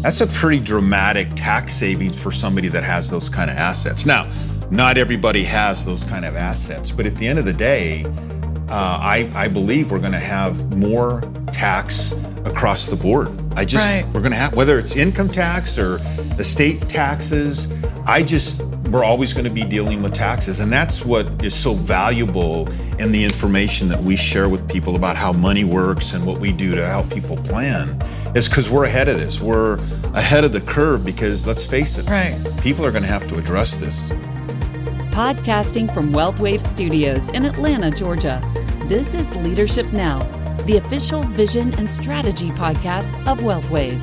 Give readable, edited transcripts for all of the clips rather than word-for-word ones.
That's a pretty dramatic tax savings for somebody that has those kind of assets. Now, not everybody has those kind of assets, but at the end of the day, I believe we're going to have more tax across the board. We're going to have, whether it's income tax or estate taxes, we're always going to be dealing with taxes. And that's what is so valuable in the information that we share with people about how money works and what we do to help people plan, is because we're ahead of this. We're ahead of the curve because, let's face it, people are going to have to address this. Podcasting from WealthWave Studios in Atlanta, Georgia, this is Leadership Now, the official vision and strategy podcast of WealthWave.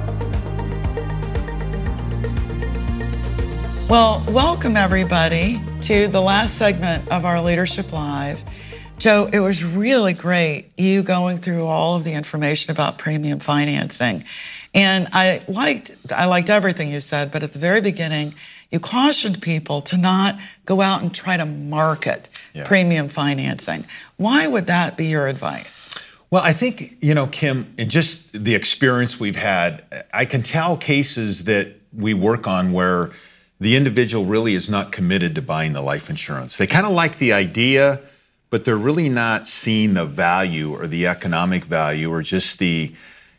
Well, welcome everybody to the last segment of our Leadership Live. Joe, it was really great you going through all of the information about premium financing. And I liked everything you said, but at the very beginning, you cautioned people to not go out and try to market premium financing. Why would that be your advice? Well, I think, Kim, in just the experience we've had, I can tell cases that we work on where the individual really is not committed to buying the life insurance. They kind of like the idea, but they're really not seeing the value or the economic value or just the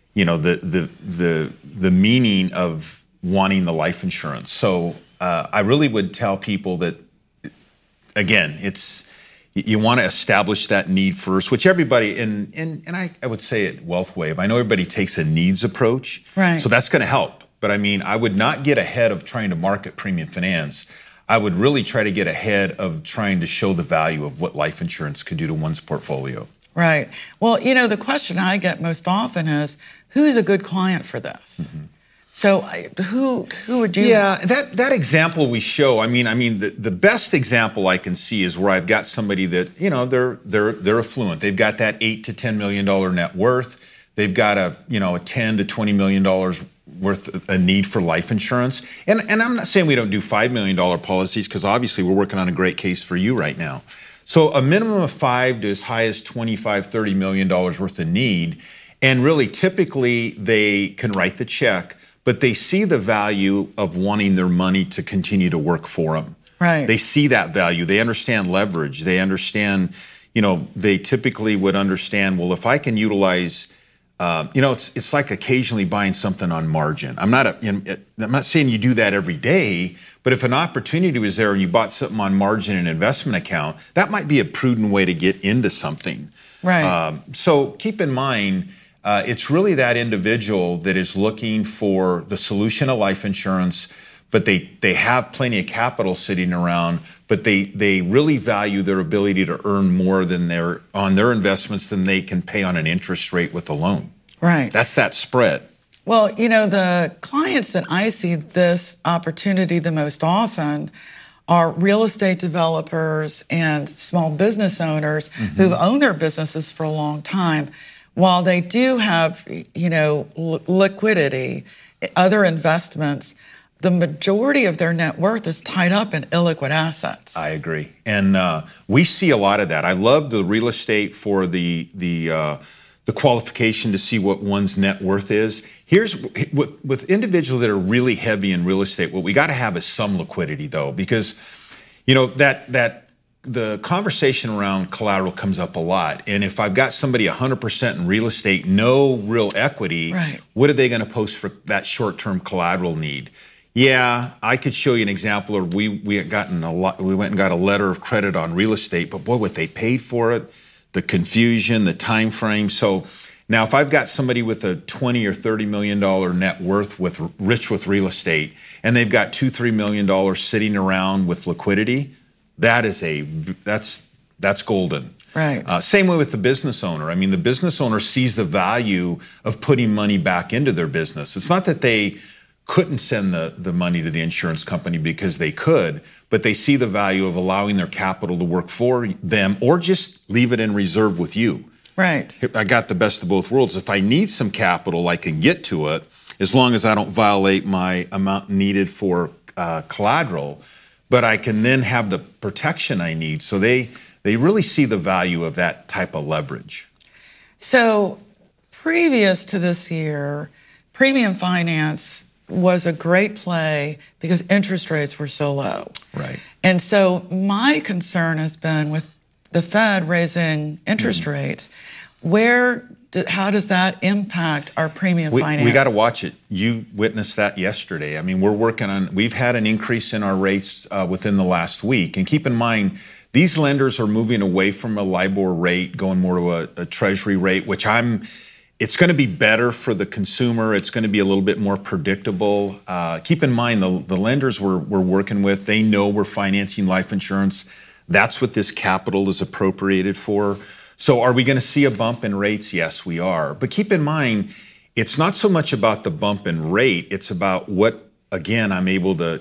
meaning of wanting the life insurance. So I really would tell people that, again, you want to establish that need first, which everybody, and I would say at WealthWave, I know everybody takes a needs approach, right? So that's going to help. But I would not get ahead of trying to market premium finance. I would really try to get ahead of trying to show the value of what life insurance could do to one's portfolio. Right. Well, the question I get most often is, who's a good client for this? Mm-hmm. So who would you? Yeah, that example we show, the best example I can see is where I've got somebody that, they're affluent. They've got that $8 to $10 million net worth. They've got a $10 to $20 million worth a need for life insurance. And I'm not saying we don't do $5 million policies, because obviously we're working on a great case for you right now. So a minimum of 5 to as high as $25, $30 million worth of need. And really, typically, they can write the check, but they see the value of wanting their money to continue to work for them. Right. They see that value. They understand leverage. They understand, they typically would understand, well, if I can utilize, it's like occasionally buying something on margin. I'm not saying you do that every day, but if an opportunity was there and you bought something on margin in an investment account, that might be a prudent way to get into something. Right. So keep in mind, it's really that individual that is looking for the solution of life insurance, but they have plenty of capital sitting around, but they really value their ability to earn more on their investments than they can pay on an interest rate with a loan. Right. That's that spread. Well, the clients that I see this opportunity the most often are real estate developers and small business owners who've owned their businesses for a long time. While they do have, liquidity, other investments, the majority of their net worth is tied up in illiquid assets. I agree. And we see a lot of that. I love the real estate for the qualification to see what one's net worth is. Here's with individuals that are really heavy in real estate, what we got to have is some liquidity, though, because that the conversation around collateral comes up a lot. And if I've got somebody 100% in real estate, no real equity, right, what are they going to post for that short-term collateral need? Yeah, I could show you an example of we went and got a letter of credit on real estate, but boy, what they paid for it, the confusion, the time frame. So now if I've got somebody with a $20 or $30 million net worth rich with real estate, and they've got $2-3 million sitting around with liquidity, that's golden. Right. Same way with the business owner. The business owner sees the value of putting money back into their business. It's not that they couldn't send the money to the insurance company because they could, but they see the value of allowing their capital to work for them or just leave it in reserve with you. Right. I got the best of both worlds. If I need some capital, I can get to it as long as I don't violate my amount needed for collateral, but I can then have the protection I need. So they really see the value of that type of leverage. So previous to this year, premium finance was a great play because interest rates were so low. Right. And so my concern has been with the Fed raising interest rates, how does that impact our premium finance? We got to watch it. You witnessed that yesterday. I mean, we've had an increase in our rates within the last week. And keep in mind, these lenders are moving away from a LIBOR rate, going more to a treasury rate, which it's going to be better for the consumer. It's going to be a little bit more predictable. Keep in mind, the lenders we're working with, they know we're financing life insurance. That's what this capital is appropriated for. So are we going to see a bump in rates? Yes, we are. But keep in mind, it's not so much about the bump in rate. It's about what, again, I'm able to,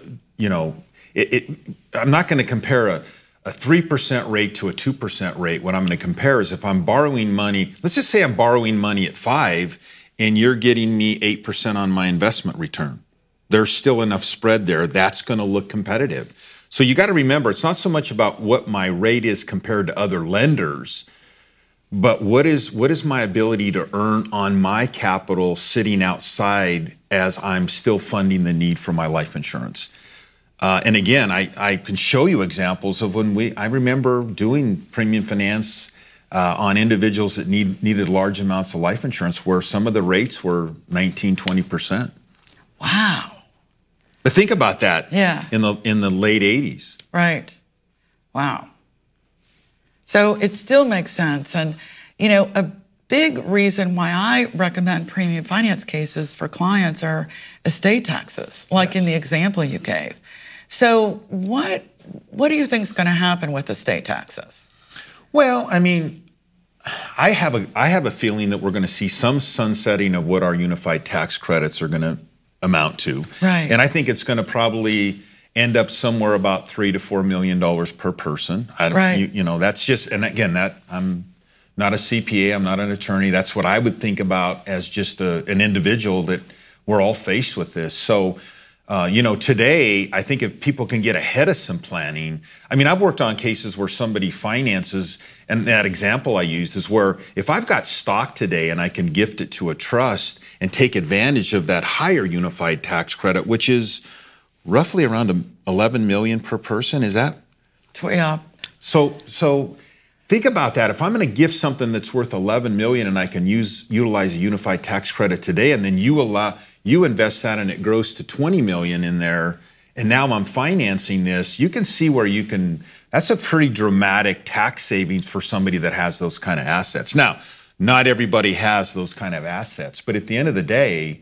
I'm not going to compare a 3% rate to a 2% rate. What I'm going to compare is if I'm borrowing money, let's just say I'm borrowing money at 5 and you're getting me 8% on my investment return. There's still enough spread there. That's going to look competitive. So you got to remember, it's not so much about what my rate is compared to other lenders, but what is my ability to earn on my capital sitting outside as I'm still funding the need for my life insurance? And again, I can show you examples of I remember doing premium finance on individuals that needed large amounts of life insurance where some of the rates were 19, 20%. Wow. But think about that. Yeah. In the late 80s. Right. Wow. So it still makes sense. And, a big reason why I recommend premium finance cases for clients are estate taxes, like in the example you gave. So what do you think is going to happen with estate taxes? Well, I mean, I have a feeling that we're going to see some sunsetting of what our unified tax credits are going to amount to. Right. And I think it's going to probably end up somewhere about $3 to $4 million per person. Right. That's just, and again, I'm not a CPA, I'm not an attorney. That's what I would think about as just an individual that we're all faced with this. So, today, I think if people can get ahead of some planning, I mean, I've worked on cases where somebody finances, and that example I used is where if I've got stock today and I can gift it to a trust and take advantage of that higher unified tax credit, which is roughly around $11 million per person, is that? Yeah. So think about that. If I'm going to gift something that's worth $11 million and I can utilize a unified tax credit today, and then you invest that and it grows to $20 million in there, and now I'm financing this, you can see where that's a pretty dramatic tax savings for somebody that has those kind of assets. Now, not everybody has those kind of assets, but at the end of the day,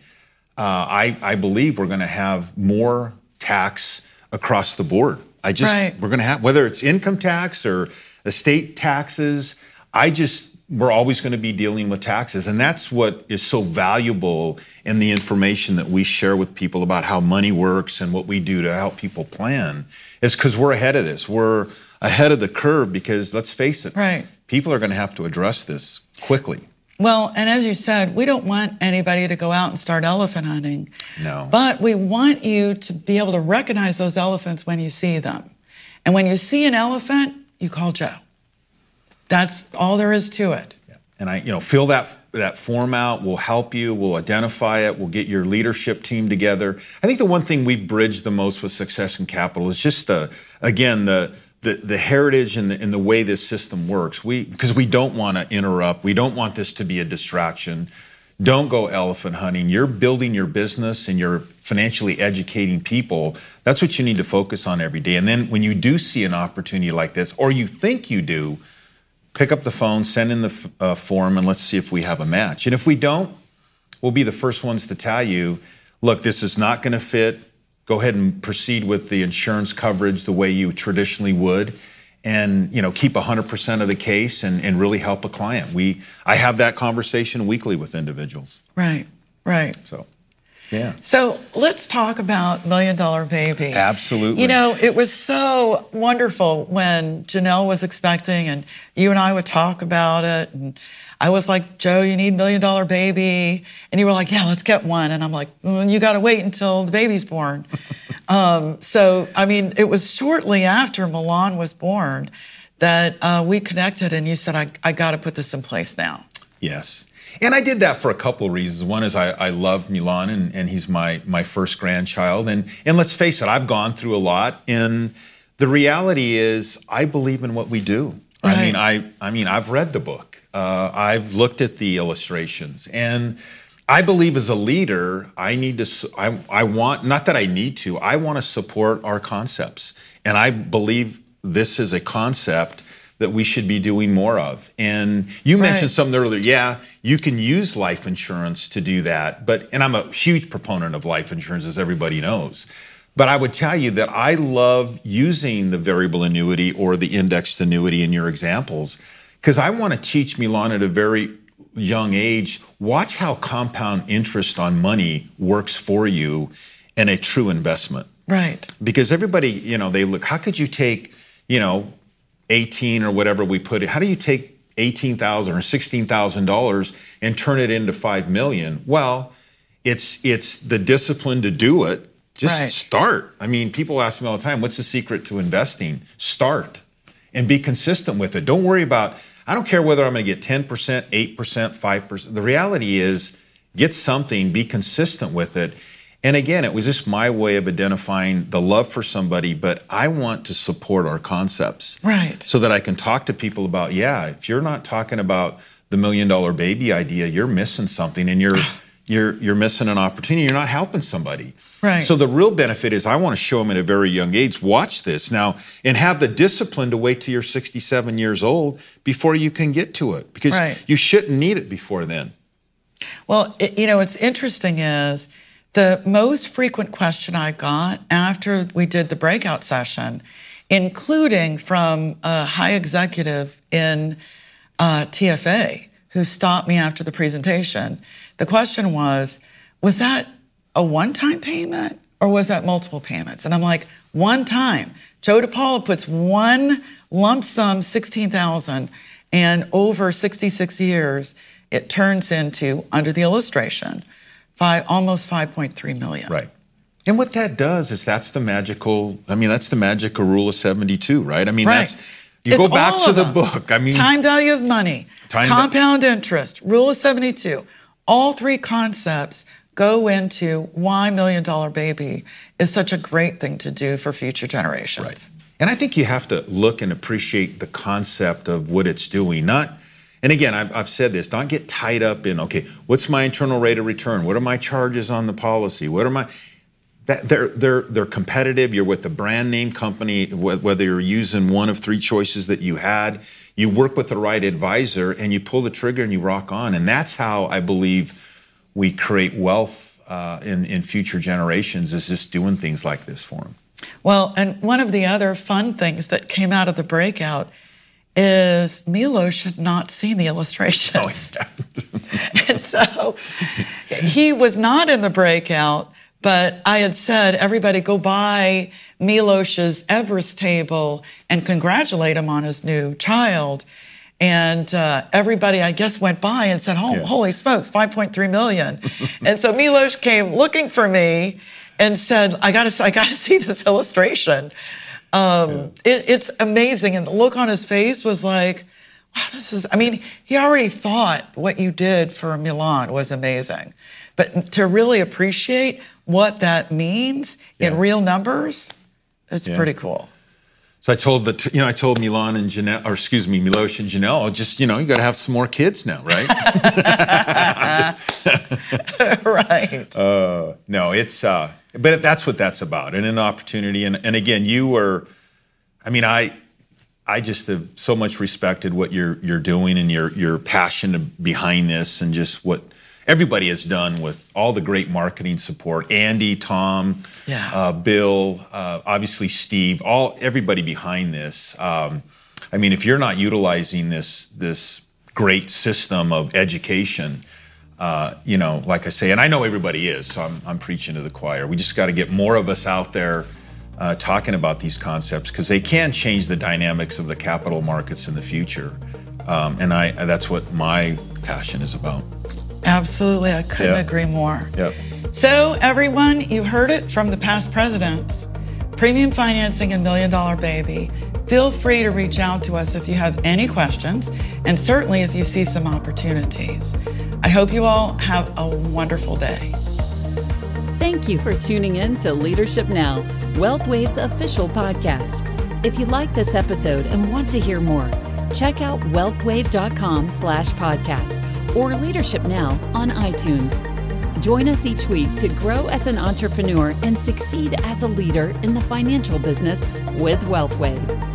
I believe we're going to have more tax across the board. We're going to have, whether it's income tax or estate taxes, we're always going to be dealing with taxes. And that's what is so valuable in the information that we share with people about how money works and what we do to help people plan, is because we're ahead of this. We're ahead of the curve because, let's face it, people are going to have to address this quickly. Well, and as you said, we don't want anybody to go out and start elephant hunting. No. But we want you to be able to recognize those elephants when you see them. And when you see an elephant, you call Joe. That's all there is to it. Yeah. And fill that form out. We'll help you. We'll identify it. We'll get your leadership team together. I think the one thing we've bridged the most with Succession Capital is just the heritage and the way this system works. Because we don't want to interrupt. We don't want this to be a distraction. Don't go elephant hunting. You're building your business and you're financially educating people. That's what you need to focus on every day. And then when you do see an opportunity like this, or you think you do, pick up the phone, send in the form, and let's see if we have a match. And if we don't, we'll be the first ones to tell you, look, this is not going to fit. Go ahead and proceed with the insurance coverage the way you traditionally would, and keep 100% of the case and really help a client. I have that conversation weekly with individuals. Right. So, yeah. So let's talk about $1 Million Baby. Absolutely. It was so wonderful when Janelle was expecting and you and I would talk about it. And I was like, Joe, you need $1 Million Baby. And you were like, yeah, let's get one. And I'm like, you got to wait until the baby's born. It was shortly after Milan was born that we connected and you said, I got to put this in place now. Yes. And I did that for a couple of reasons. One is I love Milan, and he's my first grandchild. And let's face it, I've gone through a lot. And the reality is, I believe in what we do. Right. I mean, I've read the book. I've looked at the illustrations, and I believe as a leader, I want to support our concepts. And I believe this is a concept that we should be doing more of. And you mentioned something earlier. Yeah, you can use life insurance to do that. And I'm a huge proponent of life insurance, as everybody knows. But I would tell you that I love using the variable annuity or the indexed annuity in your examples, because I want to teach Milan at a very young age, watch how compound interest on money works for you in a true investment. Right. Because everybody, they look, how could you take, 18 or whatever we put it, how do you take $18,000 or $16,000 and turn it into $5 million? Well, it's the discipline to do it. Just start. I mean, people ask me all the time, what's the secret to investing? Start and be consistent with it. Don't worry about, I don't care whether I'm going to get 10%, 8%, 5%. The reality is, get something, be consistent with it. And again, it was just my way of identifying the love for somebody, but I want to support our concepts. Right. So that I can talk to people about, if you're not talking about the $1 million baby idea, you're missing something, and you're missing an opportunity. You're not helping somebody. Right. So the real benefit is I want to show them at a very young age, watch this now, and have the discipline to wait till you're 67 years old before you can get to it, because you shouldn't need it before then. Well, what's interesting is the most frequent question I got after we did the breakout session, including from a high executive in TFA who stopped me after the presentation, the question was that a one-time payment or was that multiple payments? And I'm like, one time. Joe DePaula puts one lump sum, $16,000, and over 66 years, it turns into, under the illustration, almost $5.3 million. Right. And what that does is that's the magical rule of 72, right? I mean, you go back to the book. I mean, time value of money, compound interest, rule of 72. All three concepts go into why $1 Million Baby is such a great thing to do for future generations. Right. And I think you have to look and appreciate the concept of what it's doing. And again, I've said this, don't get tied up in, okay, what's my internal rate of return? What are my charges on the policy? They're competitive. You're with the brand name company, whether you're using one of three choices that you had. You work with the right advisor and you pull the trigger and you rock on. And that's how I believe we create wealth in future generations, is just doing things like this for them. Well, and one of the other fun things that came out of the breakout is Milos had not seen the illustrations. Oh, yeah. And so he was not in the breakout, but I had said, everybody go buy Milos's Everest table and congratulate him on his new child. And everybody, I guess, went by and said, holy smokes, $5.3 million. And so Milos came looking for me and said, I gotta see this illustration. It's amazing. And the look on his face was like, wow, he already thought what you did for Milan was amazing. But to really appreciate what that means in real numbers, it's pretty cool. So I told Milan and Janelle, or excuse me, Milos and Janelle, you got to have some more kids now, right? Right. No, it's, but that's what that's about, and an opportunity. And again, I just have so much respected what you're doing and your passion behind this, and just what everybody has done with all the great marketing support. Andy, Tom, Bill, obviously Steve, everybody behind this. If you're not utilizing this great system of education, like I say, and I know everybody is, so I'm preaching to the choir. We just got to get more of us out there talking about these concepts, because they can change the dynamics of the capital markets in the future. And that's what my passion is about. Absolutely. I couldn't agree more. Yep. So everyone, you heard it from the past presidents. Premium financing and $1 Million Baby. Feel free to reach out to us if you have any questions, and certainly if you see some opportunities. I hope you all have a wonderful day. Thank you for tuning in to Leadership Now, WealthWave's official podcast. If you like this episode and want to hear more, check out wealthwave.com/podcast or Leadership Now on iTunes. Join us each week to grow as an entrepreneur and succeed as a leader in the financial business with WealthWave.